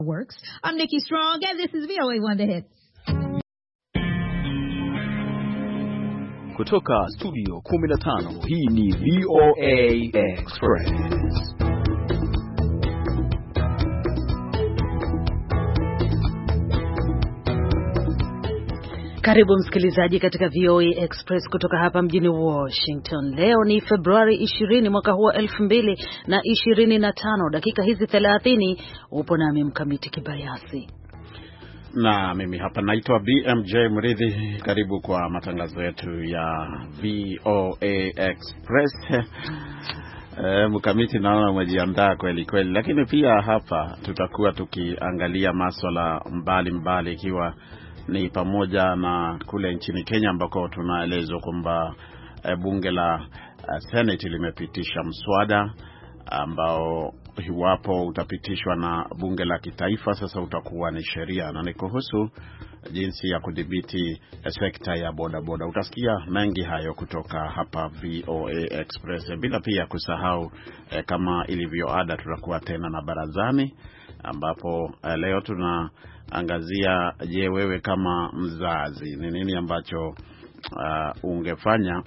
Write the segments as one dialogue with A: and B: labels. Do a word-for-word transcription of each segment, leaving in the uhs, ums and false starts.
A: Works. I'm Nikki Strong, and this is V O A One The Hits.
B: Kutoka studio kumi na tano, hii ni V O A Express.
C: Karibu msikilizaji katika V O A Express kutoka hapa mjini Washington. Leo ni Februari ishirini mwaka huu elfu mbili ishirini na tano. Dakika hizi thelathini upo nami Mkamiti Kibayasi.
D: Na mimi hapa naitwa B M J Mridhi. Karibu kwa matangazo yetu ya V O A Express. E, Mkamiti naona umejiandaa kweli kweli, lakini pia hapa tutakuwa tukiangalia masuala mbalimbali, ikiwa ni pamoja na kule nchini Kenya ambako tunaelezwa kwamba e, bunge la e, Senate limepitisha mswada ambao iwapo utapitishwa na bunge la kitaifa sasa utakuwa ni sheria, na ni kuhusu jinsi ya kudhibiti sekta ya boda boda. Utasikia mengi hayo kutoka hapa V O A Express, bila pia kusahau eh, kama ilivyo ada tutakuwa tena na barazani, ambapo eh, leo tunaangazia, je, wewe kama mzazi ni nini ambacho uh, ungefanya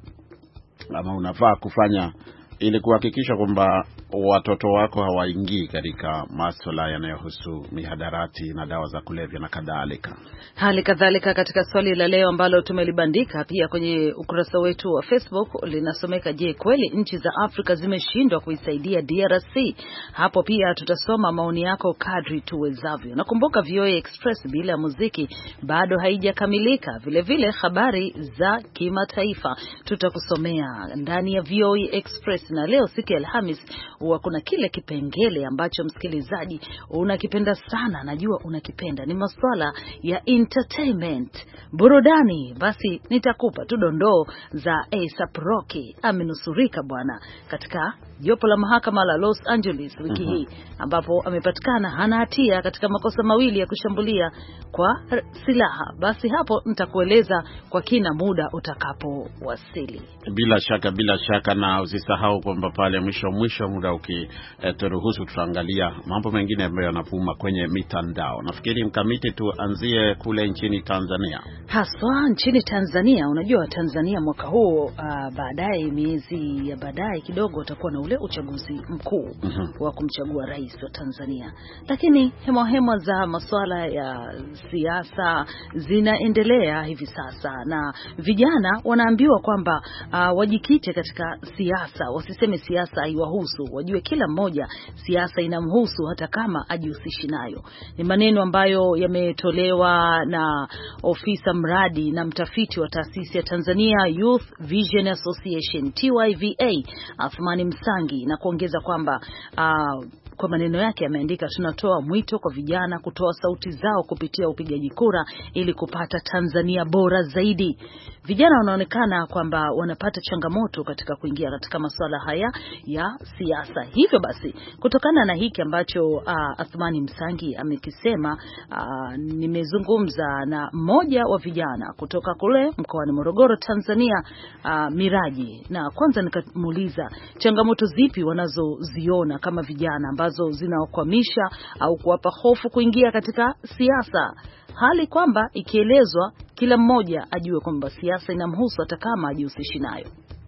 D: ama unafaa kufanya ili kuhakikisha kwamba watoto wako hawaingii katika masuala yanayohusu mihadarati na dawa za kulevya na kadhalika.
C: Hali kadhalika katika swali la leo ambalo tumelibandika pia kwenye ukurasa wetu wa Facebook linasomeka, je, kweli nchi za Afrika zimeshindwa kuisaidia D R C? Hapo pia tutasoma maoni yako kadri tuwezavyo. Nakumbuka V O A Express bila muziki bado haijakamilika. Vile vile habari za kimataifa tutakusomea ndani ya V O A Express, na leo siku ya Alhamis huwa kuna kile kipengele ambacho msikilizaji unakipenda sana, najua unakipenda, ni masuala ya entertainment, burudani. Basi nitakupa tu dondoo za A$AP Rocky. Amenusurika bwana katika jopo la mahakama la Los Angeles wiki uh-huh. hii, ambapo amepatikana hana hatia katika makosa mawili ya kushambulia kwa silaha. Basi hapo nitakueleza kwa kina muda utakapowasili.
D: Bila shaka bila shaka, na usisahau kwamba pale mwisho mwisho muda ukituruhusu eh, tutaangalia mambo mengine ambayo yanavuma kwenye mitandao. Nafikiri Mkamiti tuanzie kule nchini Tanzania.
C: Haswa nchini Tanzania, unajua Tanzania mwaka huu uh, baadaye miezi ya baadaye kidogo utakuwa na ule uchaguzi mkuu uh-huh. wa kumchagua rais wa Tanzania. Lakini hema hema za masuala ya siasa zinaendelea hivi sasa, na vijana wanaambiwa kwamba uh, wajikite katika siasa, wasiseme siasa haiwahusu, wajue kila mmoja siasa inamhusu hata kama ajihusishi nayo. Ni maneno ambayo yametolewa na ofisa mradi na mtafiti wa taasisi ya Tanzania Youth Vision Association T Y V A, Athmani Msangi, na kuongeza kwamba uh, kwa maneno yake ameandika, tunatoa mwito kwa vijana kutoa sauti zao kupitia upigaji kura ili kupata Tanzania bora zaidi. Vijana wanaonekana kwamba wanapata changamoto katika kuingia katika masuala haya ya siasa. Hivyo basi, kutokana na hiki ambacho uh, Athmani Msangi amekisema, uh, nimezungumza na mmoja wa vijana kutoka kule mkoani Morogoro, Tanzania, uh, Miraji, na kwanza nikamuuliza changamoto zipi wanazoziona kama vijana ambazo zinawakwamisha au kuwapa hofu kuingia katika siasa, hali kwamba ikielezwa kila mmoja ajue kwamba siasa inamhusu hata kama ajihusishi nayo.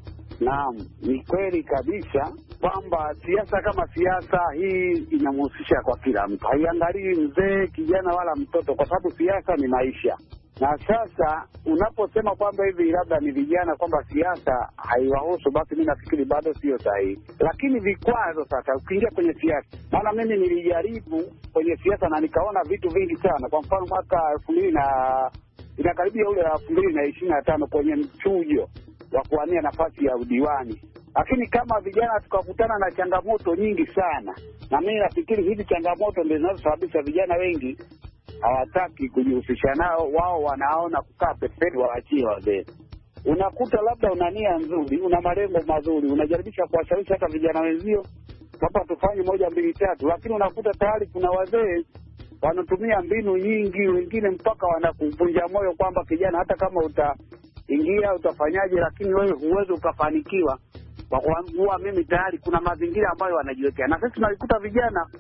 E: Naam, ni kweli kabisa kwamba siasa kama siasa hii inamhusisha kwa kila mtu. Haiangalii mzee, kijana wala mtoto, kwa sababu siasa ni maisha. Na sasa unaposema kwamba hivi labda ni vijana kwamba siasa haiwahusu, basi mimi nafikiri bado sio sahihi. Lakini vikwazo sasa ukiingia kwenye siasa, maana mimi nilijaribu kwenye siasa na nikaona vitu vingi sana. Kwa mfano mwaka elfu mbili na inakaribia ule elfu mbili na ishirini na tano kwenye mchujo wa kuwania nafasi ya udiwani. Lakini kama vijana tukakutana na changamoto nyingi sana, na mimi nafikiri hizi changamoto ndizo zinazosababisha vijana wengi hawataki kujihusisha nao. Wao wanaona kukaa pembeni, waachie wazee. Unakuta labda una nia nzuri, una malengo mazuri, unajaribisha kuwashawishi hata vijana wenzio hapa tufanye moja mbili tatu, lakini unakuta tayari kuna wazee wanatumia mbinu nyingi, wengine mpaka wanakuvunja moyo kwamba kijana, hata kama utaingia utafanyaje, lakini wewe huwezi ukafanikiwa. Kwa kuwa mimi tayari kuna mazingira ambayo wanajiwekea. Na sisi tunalikuta vijana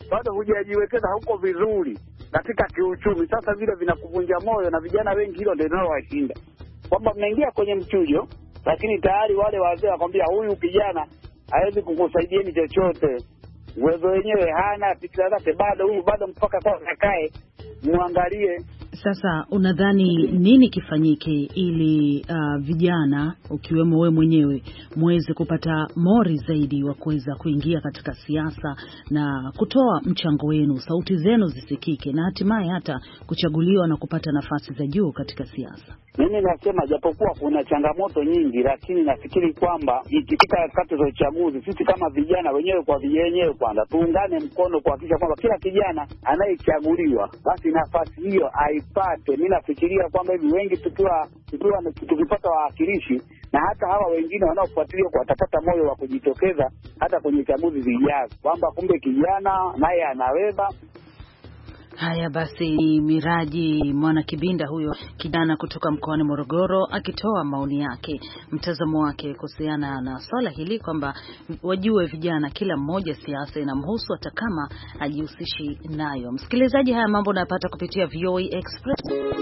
E: bado hujajiwekeza huko vizuri katika kiuchumi. Sasa vile vinakuvunja moyo, na vijana wengi hilo ndio linalowashinda, kwamba mnaingia kwenye mchujo, lakini tayari wale wazee wakwambia huyu kijana hawezi kukusaidieni chochote, uwezo wenyewe hana, fikra zake bado, huyu bado mpaka sasa akae muangalie.
C: Sasa unadhani nini kifanyike ili uh, vijana ukiwemo wewe mwenyewe muweze kupata mori zaidi wa kuweza kuingia katika siasa na kutoa mchango wenu, sauti zenu zisikike na hatimaye hata kuchaguliwa na kupata nafasi za juu katika siasa?
E: Mimi nasema japokuwa kuna changamoto nyingi, lakini nafikiri kwamba ikifika wakati za uchaguzi, sisi kama vijana wenyewe kwa wenyewe kwanza tuungane mkono kuhakikisha kwamba kila kijana anayechaguliwa basi nafasi hiyo aipate. Mimi nafikiria kwamba hivi wengi tukiwa tukiwa tukipata wawakilishi, na hata hawa wengine wanaofuatilia kwa watapata moyo wa kujitokeza hata kwenye chaguzi zijazo, kwamba kumbe kijana naye anaweza.
C: Haya basi, Miraji Mwana Kibinda huyo kijana kutoka mkoani Morogoro akitoa maoni yake, mtazamo wake kuhusiana na swala hili, kwamba wajue vijana kila mmoja siasa inamhusu hata kama hajihusishi nayo. Msikilizaji, haya mambo unayapata kupitia V O A Express.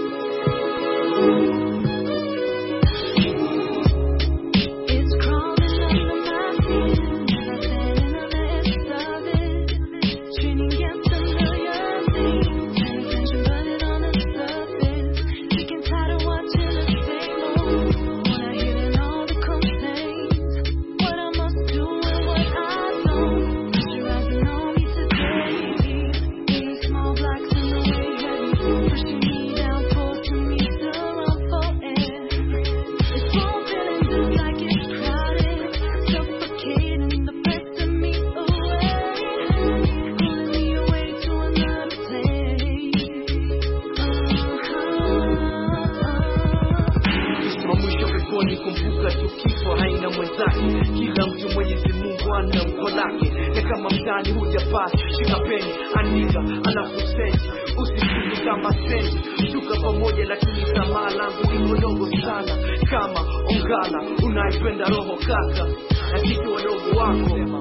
F: Kila mtu Mwenyezi Mungu ana mko lake, na kama mtani hujapata shika peni andika alafu send, usifiki kama send, tuka pamoja lakini tamaa langu liko dogo sana, kama ongala unaipenda roho kaka, na sisi wadogo wako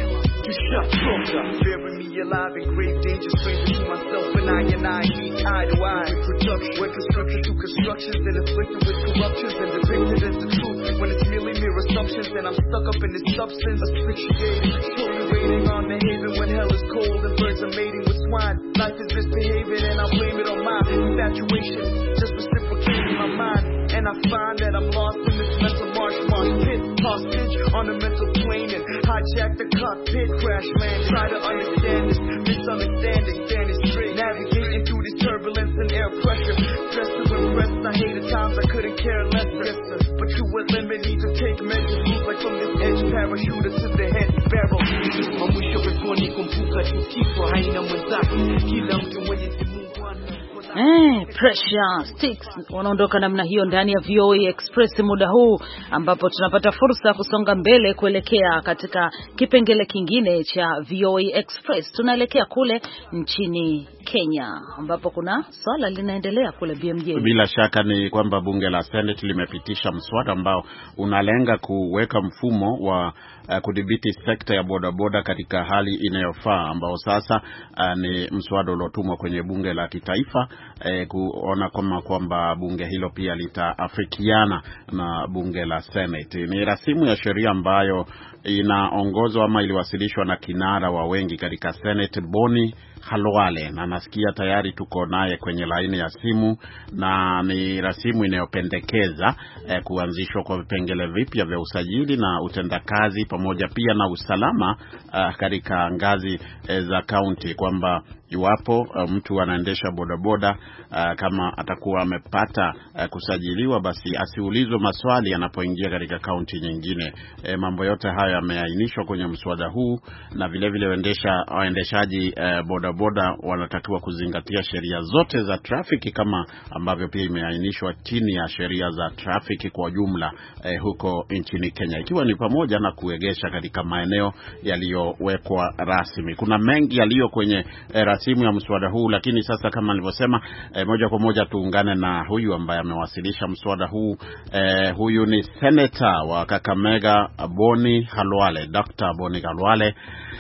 F: tushachoka. Bury me alive in great danger, stranger to myself and I and I meet eye to eye. Reproduction, when constructed to constructions and afflicted with corruptions and depicted as the truth, when it's merely mere assumptions and I'm stuck up in this substance, asphyxiated, slowly waiting on the haven when hell is cold and birds are mating with swine. Life is misbehaving and I blame it on my infatuation, just reciprocating my mind, and I find that I'm lost in this mental marsh marsh pit, hostage on a mental plane and hijack the cockpit, crash land, try to understand this misunderstanding, standing straight, navigating through this turbulence and air pressure, stress to impress, I hate the times I couldn't care less, yes, sir. But to a limit, need to take measures, move like from this edge, parachuter to the head barrel. Mwisho peponi kumbuka tukifo haina mwenzake, kila mtu Mwenyezi Mungu ana.
C: Eh, Pressure Sticks wanaondoka namna hiyo ndani ya V O A Express muda huu, ambapo tunapata fursa kusonga mbele kuelekea katika kipengele kingine cha V O A Express. Tunaelekea kule nchini Kenya ambapo kuna swala linaendelea kule B M J.
D: Bila shaka ni kwamba bunge la Senate limepitisha mswada ambao unalenga kuweka mfumo wa uh, kudhibiti sekta ya bodaboda katika hali inayofaa, ambao sasa uh, ni mswada uliotumwa kwenye bunge la kitaifa, eh, kuona kama kwamba bunge hilo pia litaafikiana na bunge la Senate. Ni rasimu ya sheria ambayo inaongozwa ama iliwasilishwa na kinara wa wengi katika Senate, Boni Khalwale, na nasikia tayari tuko naye kwenye laini ya simu, na ni rasimu inayopendekeza eh, kuanzishwa kwa vipengele vipya vya usajili na utendakazi pamoja pia na usalama uh, katika ngazi eh, za county, kwamba iwapo uh, mtu anaendesha bodaboda uh, kama atakuwa amepata uh, kusajiliwa, basi asiulizwe maswali anapoingia katika kaunti nyingine. E, mambo yote haya yameainishwa kwenye mswada huu, na vile vile waendesha waendeshaji uh, bodaboda wanatakiwa kuzingatia sheria zote za trafiki kama ambavyo pia imeainishwa chini ya sheria za trafiki kwa jumla uh, huko nchini Kenya, ikiwa ni pamoja na kuegesha katika maeneo yaliyowekwa rasmi. Kuna mengi yaliyo kwenye uh, simu ya mswada huu, lakini sasa kama nilivyosema, eh, moja kwa moja tuungane na huyu ambaye amewasilisha mswada huu. Eh, huyu ni Senator wa Kakamega, Boni Khalwale, Doctor Boni Khalwale.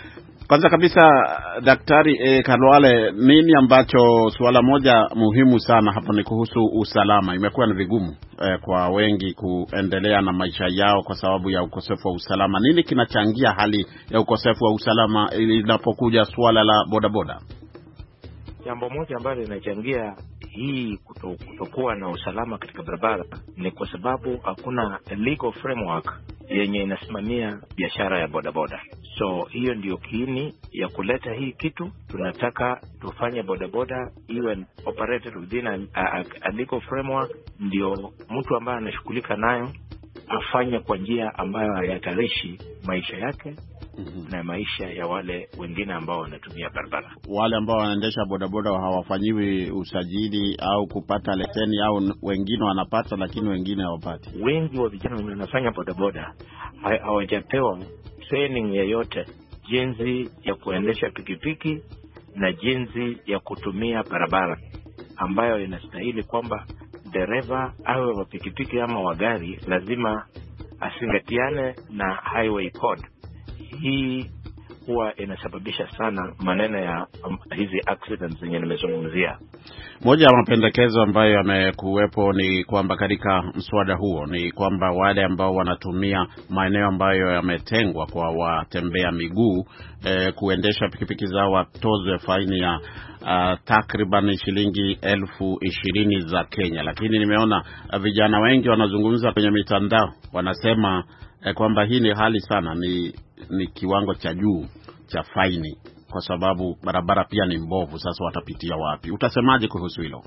D: Kwanza kabisa Daktari eh, Khalwale, nini ambacho suala moja muhimu sana hapo ni kuhusu usalama. Imekuwa ni vigumu eh, kwa wengi kuendelea na maisha yao kwa sababu ya ukosefu wa usalama. Nini kinachangia hali ya ukosefu wa usalama linapokuja suala la bodaboda?
G: Jambo moja ambalo linachangia hii kuto, kutokuwa na usalama katika barabara ni kwa sababu hakuna legal framework yenye inasimamia biashara ya bodaboda. So hiyo ndio kiini ya kuleta hii kitu. Tunataka tufanye bodaboda iwe operated within a, a, a legal framework, ndio mtu ambaye anashughulika nayo afanye kwa njia ambayo hayatarishi maisha yake Mm-hmm. na maisha ya wale wengine ambao wanatumia barabara.
D: Wale ambao wanaendesha bodaboda hawafanyiwi usajili au kupata leseni, au wengine wanapata lakini wengine hawapati.
G: Wengi wa vijana wanafanya bodaboda hawajapewa training yoyote jinsi ya kuendesha pikipiki na jinsi ya kutumia barabara, ambayo inastahili kwamba dereva awe wa pikipiki ama wa gari lazima asingatiane na highway code. Hii huwa inasababisha sana maneno ya um, hizi accidents zenye nimezungumzia.
D: Moja ya mapendekezo ambayo yamekuwepo ni kwamba katika mswada huo ni kwamba wale ambao wanatumia maeneo ambayo yametengwa kwa watembea miguu eh, kuendesha pikipiki zao watozwe faini ya uh, takriban shilingi elfu ishirini za Kenya. Lakini nimeona uh, vijana wengi wanazungumza kwenye mitandao wanasema eh, kwamba hii ni hali sana, ni ni kiwango cha juu cha faini kwa sababu barabara pia ni mbovu. Sasa watapitia wapi? Utasemaje kuhusu hilo?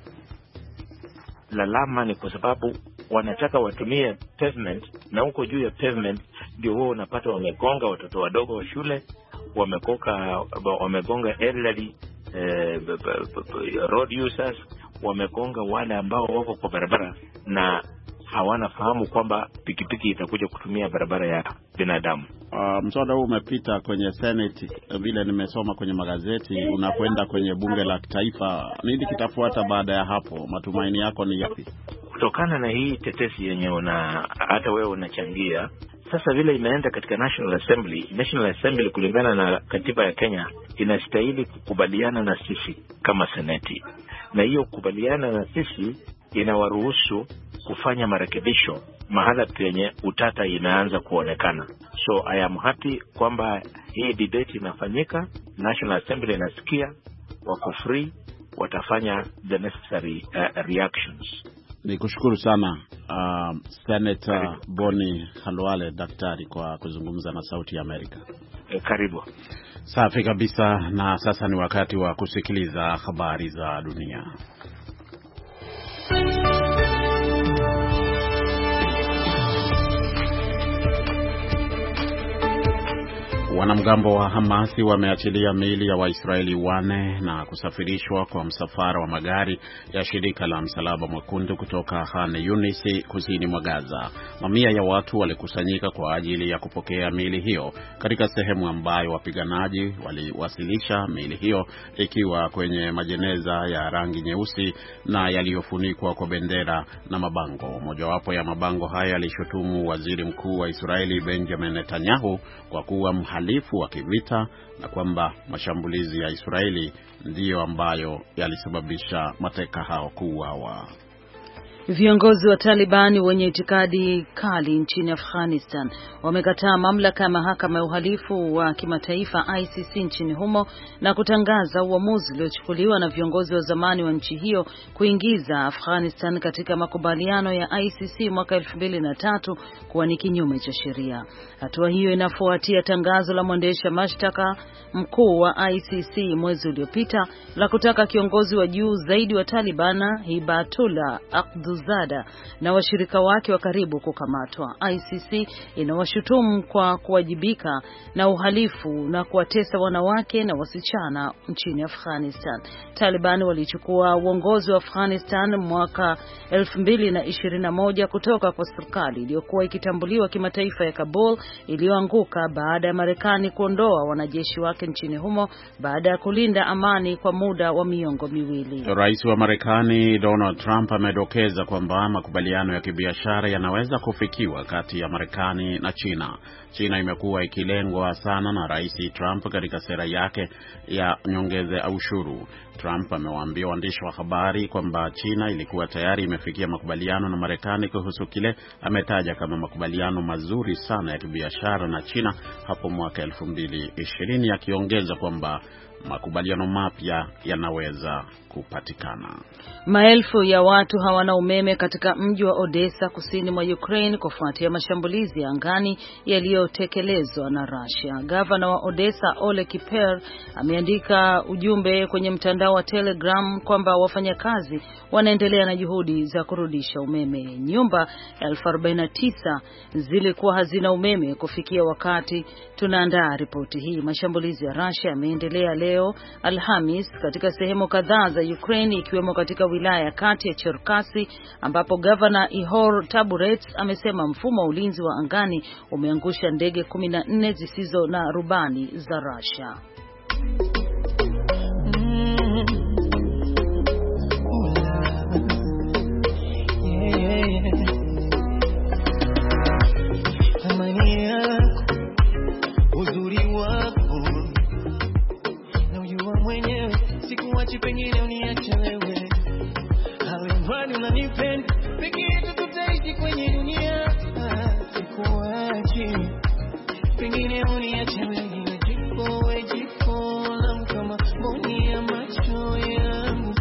G: Lalama ni kwa sababu wanataka watumie pavement, na huko juu ya pavement ndio wao unapata wamegonga watoto wadogo wa shule, wamekoka wamegonga elderly eh, road users, wamegonga wale ambao wako kwa barabara na hawana fahamu kwamba pikipiki itakuja kutumia barabara ya binadamu.
D: Uh, mswada huu umepita kwenye Senate vile nimesoma kwenye magazeti, unakwenda kwenye bunge la kitaifa. Nini kitafuata baada ya hapo? Matumaini yako ni yapi?
G: Kutokana na hii tetesi yenye una hata wewe unachangia, sasa vile imeenda katika National Assembly, National Assembly kulingana na katiba ya Kenya inastahili kukubaliana na sisi kama Seneti. Na hiyo kukubaliana na sisi inawaruhusu kufanya marekebisho mahala penye utata inaanza kuonekana. So I am happy kwamba hii debate inafanyika, National Assembly inasikia, wako free, watafanya the necessary uh, reactions.
D: Nikushukuru sana uh, Senator Boni Khalwale daktari kwa kuzungumza na Sauti ya Amerika.
G: E, karibu.
D: Safi kabisa, na sasa ni wakati wa kusikiliza habari za dunia. Wanamgambo wa Hamasi wameachilia miili ya Waisraeli wane na kusafirishwa kwa msafara wa magari ya shirika la Msalaba Mwekundu kutoka Khan Yunis kusini mwa Gaza. Mamia ya watu walikusanyika kwa ajili ya kupokea miili hiyo katika sehemu ambayo wapiganaji waliwasilisha miili hiyo ikiwa kwenye majeneza ya rangi nyeusi na yaliyofunikwa kwa bendera na mabango. Mojawapo ya mabango haya yalishutumu waziri mkuu wa Israeli Benjamin Netanyahu kwa kuwa mhalifu wa kivita na kwamba mashambulizi ya Israeli ndiyo ambayo yalisababisha mateka hao kuuawa.
C: Viongozi wa Taliban wenye itikadi kali nchini Afghanistan wamekataa mamlaka ya mahakama ya uhalifu wa kimataifa I C C nchini humo na kutangaza uamuzi uliochukuliwa na viongozi wa zamani wa nchi hiyo kuingiza Afghanistan katika makubaliano ya I C C mwaka elfu mbili na tatu kuwa ni kinyume cha sheria. Hatua hiyo inafuatia tangazo la mwendesha mashtaka mkuu wa I C C mwezi uliopita la kutaka kiongozi wa juu zaidi wa Taliban Hibatullah Akhundzada na washirika wake wa karibu kukamatwa. I C C inawashutumu kwa kuwajibika na uhalifu na kuwatesa wanawake na wasichana nchini Afghanistan. Taliban walichukua uongozi wa Afghanistan mwaka elfu mbili na ishirini na moja kutoka kwa serikali iliyokuwa ikitambuliwa kimataifa ya Kabul, iliyoanguka baada ya Marekani kuondoa wanajeshi wake nchini humo baada ya kulinda amani kwa muda wa miongo miwili.
D: Rais wa Marekani Donald Trump amedokeza kwamba makubaliano ya kibiashara yanaweza kufikiwa kati ya Marekani na China. China imekuwa ikilengwa sana na Rais Trump katika sera yake ya nyongeza ya ushuru. Trump amewaambia waandishi wa habari kwamba China ilikuwa tayari imefikia makubaliano na Marekani kuhusu kile ametaja kama makubaliano mazuri sana ya kibiashara na China hapo mwaka elfu mbili ishirini, akiongeza kwamba makubaliano mapya yanaweza kupatikana.
C: Maelfu ya watu hawana umeme katika mji wa Odessa kusini mwa Ukraine kufuatia mashambulizi ya angani yaliyotekelezwa na Russia. Gavana wa Odessa Ole Kiper ameandika ujumbe kwenye mtandao wa Telegram kwamba wafanyakazi wanaendelea na juhudi za kurudisha umeme. Nyumba elfu arobaini na tisa zilikuwa hazina umeme kufikia wakati tunaandaa ripoti hii. Mashambulizi ya Russia yameendelea leo Alhamis katika sehemu kadhaa za Ukraine ikiwemo katika wilaya ya kati ya Cherkasy ambapo Governor Ihor Taburets amesema mfumo wa ulinzi wa angani umeangusha ndege kumi na nne zisizo na rubani za Russia.
H: Pengine uniache wewe, hawani unanipenda, pengine tutaishi kwenye dunia, sikuachi, pengine uniache wewe, jiko we jiko langu kama mboni ya macho yangu,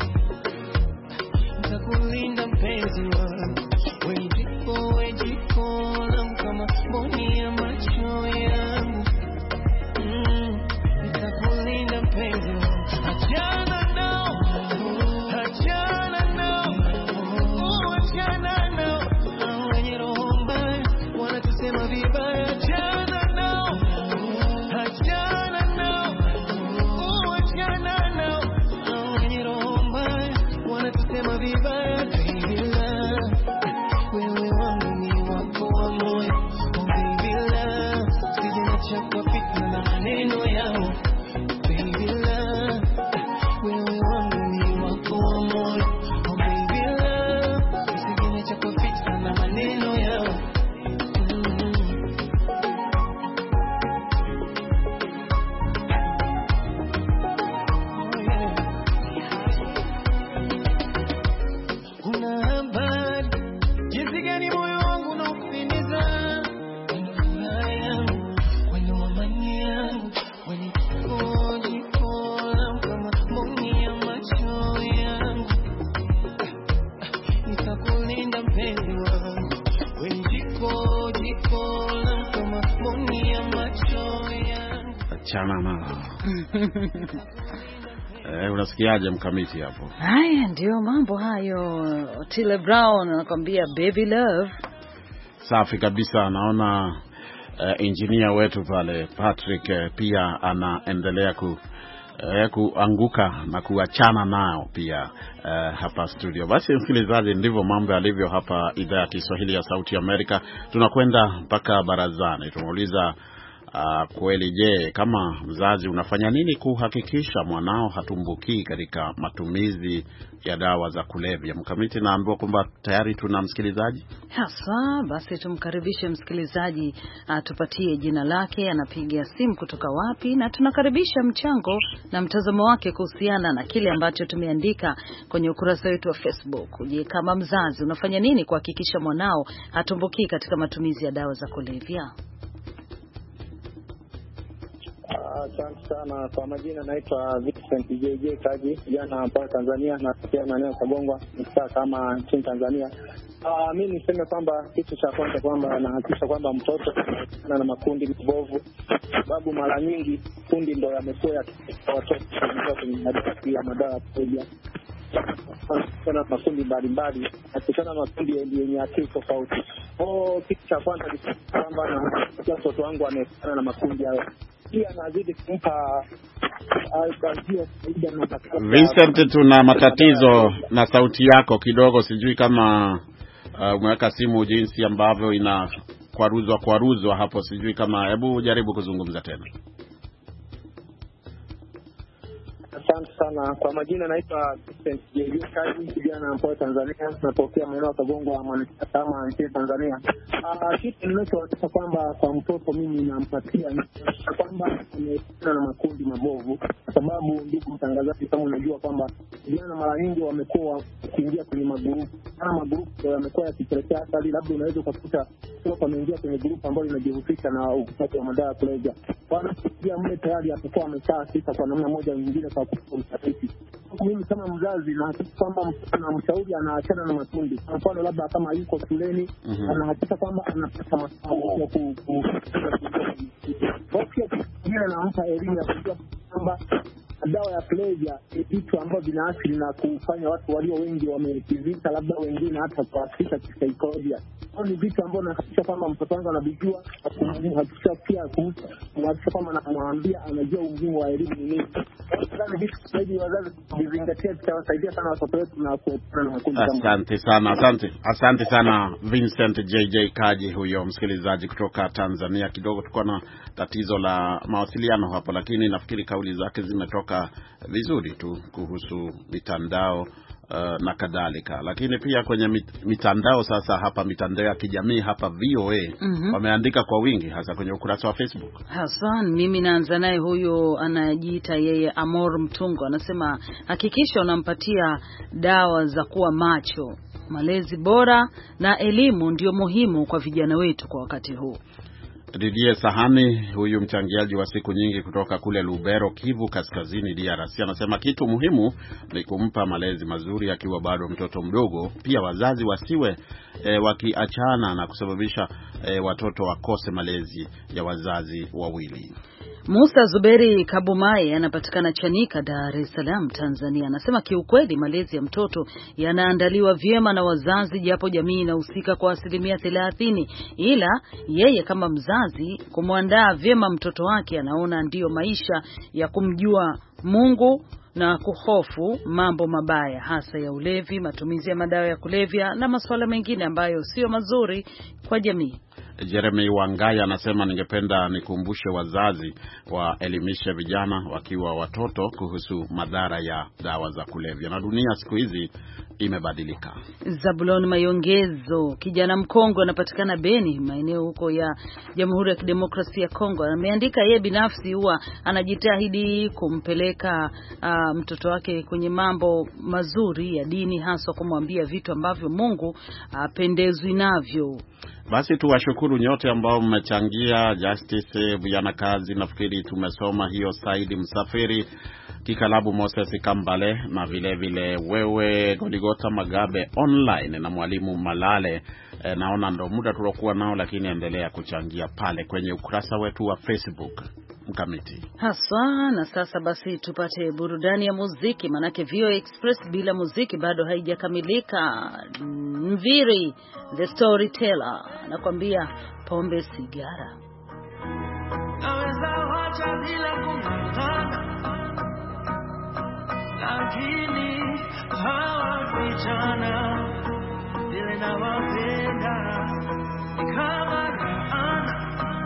H: nitakulinda mpenzi wangu, we jiko we jiko langu kama mboni ya macho yangu, mm, nitakulinda mpenzi wangu. Achana nao, achana nao, oh, achana nao, wenye roho mbaya wanatusema vibaya. Achana nao, achana nao, oh, achana nao, wenye roho mbaya wanatusema vibaya. Baby love, wewe wangu ni wako wa moyo, oh baby love, usiniache kwa fitna na maneno yao. Baby love, wewe wangu ni wako wa moyo, oh baby love, usiniache kwa fitna na maneno yao. Una habari jinsi gani moyo wangu unaupimiza, furaha yangu kwenye amani yangu, kwenye koji kola kama mboni ya macho yangu, nitakulinda mpenzi wangu, kwenye koji kola kama mboni ya macho yangu.
D: Achana nao. Eh, unasikiaje mkamiti hapo?
C: Haya ndio mambo hayo. Otile Brown anakuambia baby love.
D: Safi kabisa. Naona uh, engineer wetu pale Patrick uh, pia anaendelea ku uh, kuanguka na kuachana nao pia uh, hapa studio. Basi msikilizaji, ndivyo mambo yalivyo hapa idhaa ya Kiswahili ya Sauti ya Amerika. Tunakwenda mpaka barazani. Tumeuliza Uh, kweli je, kama mzazi unafanya nini kuhakikisha mwanao hatumbukii katika matumizi ya dawa za kulevya? Mkamiti, naambiwa kwamba tayari tuna msikilizaji.
C: Hasa basi tumkaribishe msikilizaji atupatie jina lake, anapiga simu kutoka wapi, na tunakaribisha mchango na mtazamo wake kuhusiana na kile ambacho tumeandika kwenye ukurasa wetu wa Facebook. Je, kama mzazi unafanya nini kuhakikisha mwanao hatumbukii katika matumizi ya dawa za kulevya?
I: Asante sana. Kwa majina naitwa Vincent J J Kaji, kijana hapa Tanzania na pia maeneo Kagongwa, mtaa kama nchini Tanzania. Ah, mimi niseme kwamba kitu cha kwanza kwamba nahakikisha kwamba mtoto ana na makundi mabovu, sababu mara nyingi kundi ndio yamekuwa ya watoto kwenye hadithi ya madawa kulevya. Kuna makundi mbalimbali, akikana makundi yenye akili tofauti. Oh, kitu cha kwanza ni kwamba na mtoto wangu amekutana na makundi hayo. Pia nazidi kumpa
D: Vincent, tuna matatizo na sauti yako kidogo, sijui kama uh, umeweka simu jinsi ambavyo ina kwaruzwa kwaruzwa hapo, sijui kama, hebu jaribu kuzungumza tena.
I: Asante sana. Kwa majina naitwa Vincent J J Kaji, kijana mpole Tanzania, natokea maeneo ya Kagongwa kama nchini Tanzania. Ah, kitu ninachowataka kwamba kwa mtoto mimi nampatia ni kwamba amekutana na makundi mabovu, kwa sababu ndugu mtangazaji, kama unajua kwamba vijana mara nyingi wamekuwa kuingia kwenye magrupu, na magrupu yamekuwa yakipelekea hali labda unaweza kukuta mtoto ameingia kwenye grupu ambalo linajihusisha na upataji wa madawa ya kulevya. Bwana pia mle tayari atakuwa amekaa sisa kwa namna moja nyingine kwa kufuatilia. Mimi kama mzazi na kwamba na mshauri anaachana na makundi. Kwa mfano labda kama yuko shuleni anahakika kwamba anapata masomo ya ku kwa hiyo anampa elimu ya kujua kwamba dawa ya kulevya ni vitu ambavyo vinaathiri na kufanya watu walio wengi wamekizika, labda wengine hata kuathirika kisaikolojia. Kwa ni vitu ambavyo nahakikisha kwamba mtoto wangu anavijua, hakikisha pia kuhakikisha kwamba anamwambia anajua umuhimu wa elimu ni nini. Nadhani vitu hivi wazazi kuzingatia vitawasaidia sana watoto wetu na kuepukana na makundi kama.
D: Asante sana, asante. Asante sana Vincent J J Kaji, huyo msikilizaji kutoka Tanzania. Kidogo tulikuwa na tatizo la mawasiliano hapo, lakini nafikiri kauli zake zimetoka vizuri tu kuhusu mitandao uh, na kadhalika. Lakini pia kwenye mit, mitandao sasa hapa, mitandao ya kijamii hapa V O A mm-hmm. wameandika kwa wingi, hasa kwenye ukurasa wa Facebook.
C: Hassan, mimi naanza naye, huyo anajiita yeye Amor Mtungo, anasema hakikisha unampatia dawa za kuwa macho. Malezi bora na elimu ndio muhimu kwa vijana wetu kwa wakati huu.
D: Didie Sahani, huyu mchangiaji wa siku nyingi kutoka kule Lubero, Kivu Kaskazini, D R C, anasema kitu muhimu ni kumpa malezi mazuri akiwa bado mtoto mdogo. Pia wazazi wasiwe e, wakiachana na kusababisha e, watoto wakose malezi ya wazazi wawili.
C: Musa Zuberi Kabumai anapatikana Chanika, Dar es Salaam, Tanzania, anasema kiukweli malezi ya mtoto yanaandaliwa vyema na wazazi, japo jamii inahusika kwa asilimia thelathini, ila yeye kama mzazi kumwandaa vyema mtoto wake anaona ndiyo maisha ya kumjua Mungu na kuhofu mambo mabaya, hasa ya ulevi, matumizi ya madawa ya kulevya na masuala mengine ambayo sio mazuri kwa jamii.
D: Jeremy Wangaya anasema ningependa nikumbushe wazazi waelimishe vijana wakiwa watoto kuhusu madhara ya dawa za kulevya, na dunia siku hizi imebadilika.
C: Zabulon Mayongezo, kijana mkongwe, anapatikana Beni, maeneo huko ya Jamhuri ya Kidemokrasia ya Kongo, ameandika yeye binafsi huwa anajitahidi kumpeleka uh, mtoto wake kwenye mambo mazuri ya dini, hasa kumwambia vitu ambavyo Mungu apendezwi uh, navyo.
D: Basi tuwashukuru nyote ambao mmechangia. Justice Buyana Kazi, nafikiri tumesoma hiyo. Saidi Msafiri, Kikalabu Moses Kambale, na vile vile wewe Goligota Magabe online na Mwalimu Malale. E, naona ndo muda tulokuwa nao, lakini endelea kuchangia pale kwenye ukurasa wetu wa Facebook Mkamiti.
C: Haswa, na sasa basi tupate burudani ya muziki, manake V O A Express bila muziki bado haijakamilika. Mviri the Storyteller anakuambia pombe sigara.
H: Naweza wacha bila kumtana, lakini hawa vijana vile nawapenda ni kama Rihanna.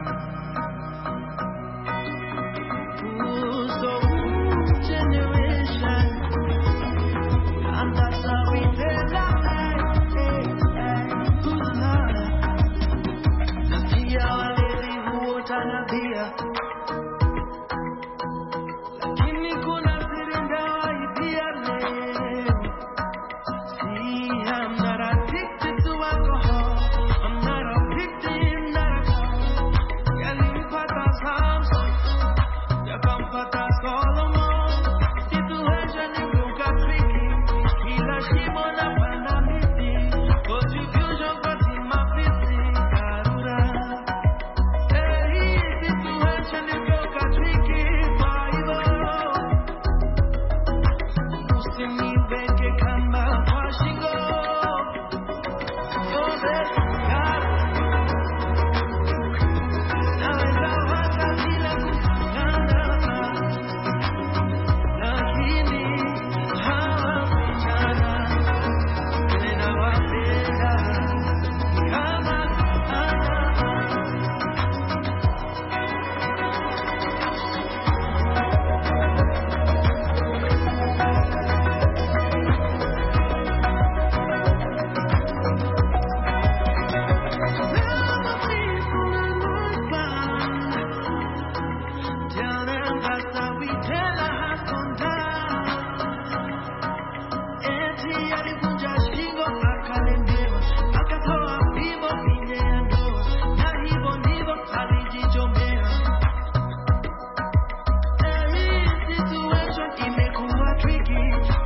H: So generation, and that's how we tell life. Good night. Nasikia walevi huota na bia, lakini kuna siri ndawaibia leo. See, I'm not addicted to alcohol, I'm not a victim,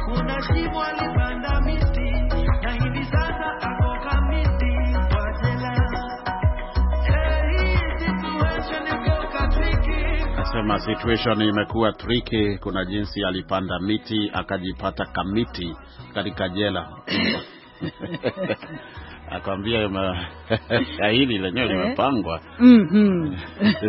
H: kuna shimo alipanda miti na hivi sasa ako kamiti kwa jela. Hey, situation imekuwa tricky.
D: Nasema situation imekuwa tricky, kuna jinsi alipanda miti akajipata kamiti katika jela. Akwambia hili lenyewe limepangwa.
C: Mhm.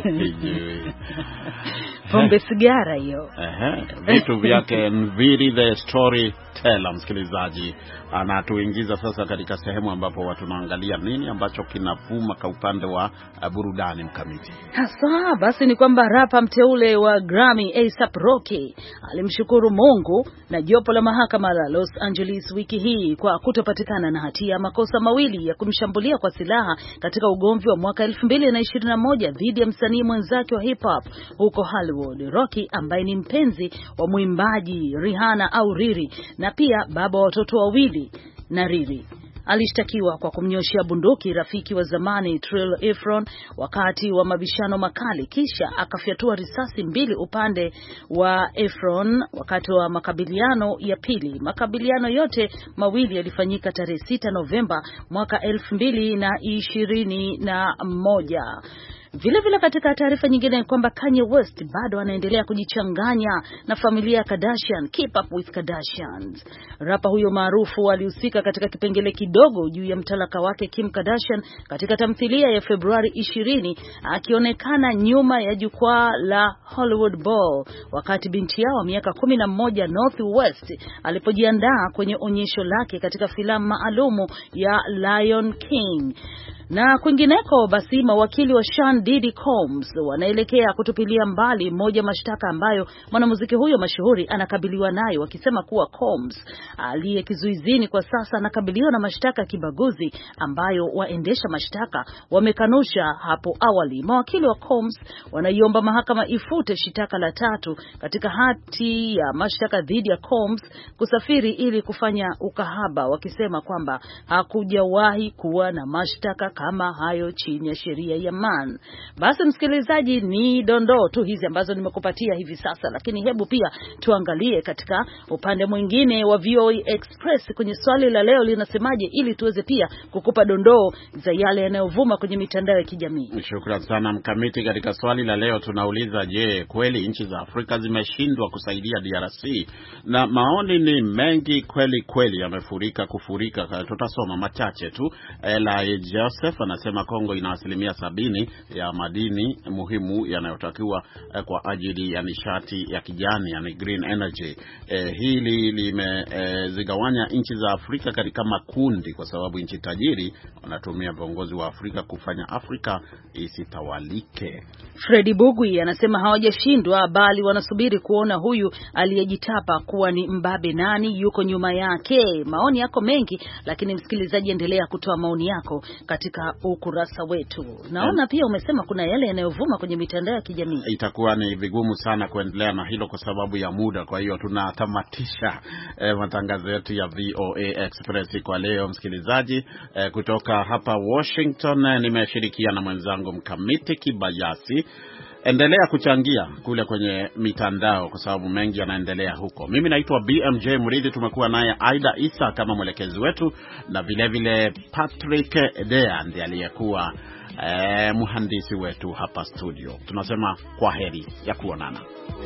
C: Pombe sigara hiyo.
D: Ehe, vitu vyake Nviri the story teller, msikilizaji. Anatuingiza sasa katika sehemu ambapo watu naangalia nini ambacho kinavuma kwa upande wa burudani mkamiti.
C: Hasa basi ni kwamba rapa mteule wa Grammy A$AP Rocky alimshukuru Mungu na jopo la mahakama la Los Angeles wiki hii kwa kutopatikana na hatia ya makosa mawili ya kumshambulia kwa silaha katika ugomvi wa mwaka elfu mbili na ishirini na moja dhidi ya msanii mwenzake wa hip hop huko Hollywood. Rocky ambaye ni mpenzi wa mwimbaji Rihanna au Riri na pia baba wa watoto wawili na Riri alishtakiwa kwa kumnyoshia bunduki rafiki wa zamani Trill Efron wakati wa mabishano makali, kisha akafyatua risasi mbili upande wa Efron wakati wa makabiliano ya pili. Makabiliano yote mawili yalifanyika tarehe sita Novemba mwaka elfu mbili na ishirini na moja. Vile vile katika taarifa nyingine ni kwamba Kanye West bado anaendelea kujichanganya na familia ya Kardashian, Keep Up with Kardashians. Rapa huyo maarufu alihusika katika kipengele kidogo juu ya mtalaka wake Kim Kardashian katika tamthilia ya Februari ishirini, akionekana nyuma ya jukwaa la Hollywood Bowl wakati binti yao miaka kumi na moja North West alipojiandaa kwenye onyesho lake katika filamu maalumu ya Lion King. Na kwingineko basi mawakili wa Sean Diddy Combs wanaelekea kutupilia mbali moja mashtaka ambayo mwanamuziki huyo mashuhuri anakabiliwa nayo, wakisema kuwa Combs aliye kizuizini kwa sasa anakabiliwa na mashtaka ya kibaguzi ambayo waendesha mashtaka wamekanusha hapo awali. Mawakili wa Combs wanaiomba mahakama ifute shitaka la tatu katika hati ya mashtaka dhidi ya Combs kusafiri ili kufanya ukahaba, wakisema kwamba hakujawahi kuwa na mashtaka kama hayo chini ya sheria ya man. Basi msikilizaji, ni dondoo tu hizi ambazo nimekupatia hivi sasa, lakini hebu pia tuangalie katika upande mwingine wa V O A Express kwenye swali la leo linasemaje, ili tuweze pia kukupa dondoo za yale yanayovuma kwenye mitandao ya kijamii.
D: Shukrani sana mkamiti. Katika swali la leo tunauliza, je, kweli nchi za Afrika zimeshindwa kusaidia D R C? Na maoni ni mengi kweli kweli, yamefurika kufurika. Tutasoma machache tu. Ela Joseph anasema Kongo ina asilimia sabini ya madini muhimu yanayotakiwa eh, kwa ajili ya nishati ya kijani, yani green energy. Eh, hili limezigawanya eh, nchi za Afrika katika makundi kwa sababu nchi tajiri wanatumia viongozi wa Afrika kufanya Afrika isitawalike.
C: Freddy Bugui anasema hawajashindwa bali wanasubiri kuona huyu aliyejitapa kuwa ni mbabe nani yuko nyuma yake. Maoni yako mengi, lakini msikilizaji, endelea kutoa maoni yako katika ukurasa wetu. Naona um, pia umesema kuna yale yanayovuma kwenye mitandao ya kijamii.
D: Itakuwa ni vigumu sana kuendelea na hilo kwa sababu ya muda, kwa hiyo tunatamatisha eh, matangazo yetu ya V O A Express kwa leo msikilizaji. Eh, kutoka hapa Washington eh, nimeshirikiana na mwenzangu Mkamiti Kibayasi. Endelea kuchangia kule kwenye mitandao kwa sababu mengi yanaendelea huko. Mimi naitwa B M J Mridhi, tumekuwa naye Aida Isa kama mwelekezi wetu na vile vile Patrick Dea ndiye aliyekuwa eh, mhandisi wetu hapa studio. Tunasema kwaheri ya kuonana.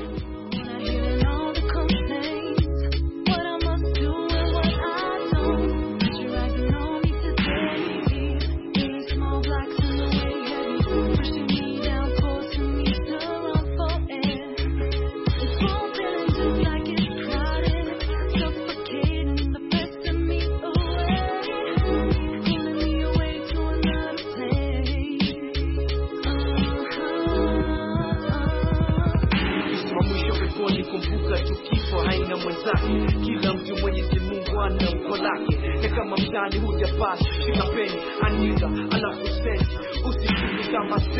D: Kila mtu Mwenyezi Mungu ana mko lake, na kama mtani hujapata shika peni andika alafu send, usifanye kama